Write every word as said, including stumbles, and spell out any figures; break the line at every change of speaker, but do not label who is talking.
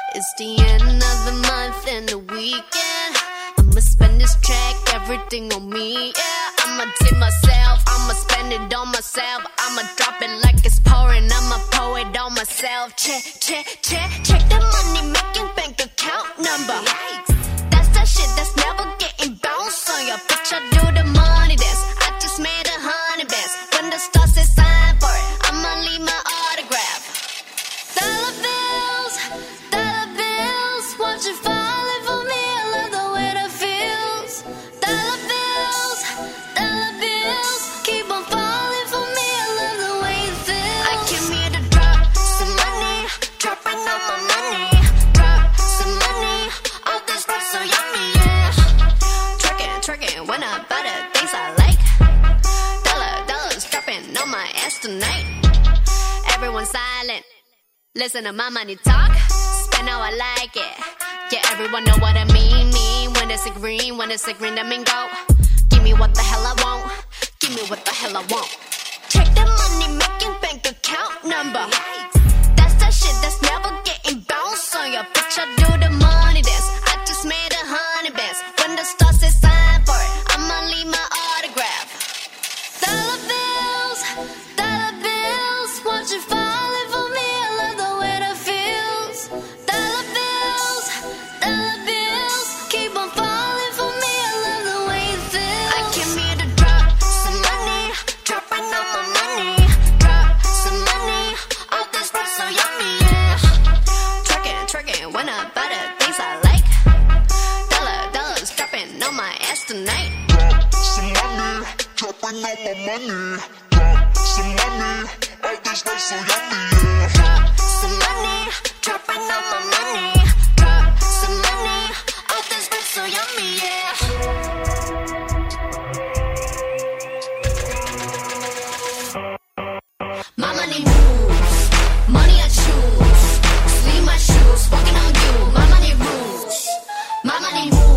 It's the end of the month and the weekend. I'ma spend this check, everything on me, yeah. I'ma tip myself, I'ma spend it on myself. I'ma drop it like it's pouring, I'ma pour it on myself. Check, check, check, check the money making bank account number. That's that shit that's never getting bounced on your bitch. I do the money dance, I just made a hundred bands. When the stars say sign for it, I'ma leave my autograph. Dollar bills, dollar bills, won't you falling for me? I love the way that feels. Dollar bills, dollar bills, keep on falling for me. I love the way it feels. I came here to drop some money, dropping all my money. Drop some money, all this stuff so yummy, yeah. Twerking, twerking, when I buy the things I like. Dollar, dollars dropping on my ass tonight. Everyone silent. Listen to my money talk, spend how I like it. Yeah, everyone know what I mean, mean. When it's a green, when it's a green, that mean go. Give me what the hell I want, give me what the hell I want. Check the money making bank account number. That's that shit that's never getting bounced on your bitch. I do the money dance, I just made a hundred bands. When the stars say sign for it, I'ma leave my autograph. Dollar bills, dollar bills, won't you falling for me? I love the way that feels. Dollar bills, dollar bills, keep on falling for me. I love the way it feels. I came here to drop some money, dropping all my money. Drop some money, all this stuff so yummy, yeah. Twerking, twerking, when I buy the things I like. Dollar, dollars dropping on my ass tonight.
Drop some money, dropping all my money. Drop some money, all this stuff so yummy, yeah.
Drop some money, dropping all my money. Drop some money, all this stuff so yummy, yeah. My money moves, money I choose. Sleeve my shoes, walking on you. My money rules, my money moves.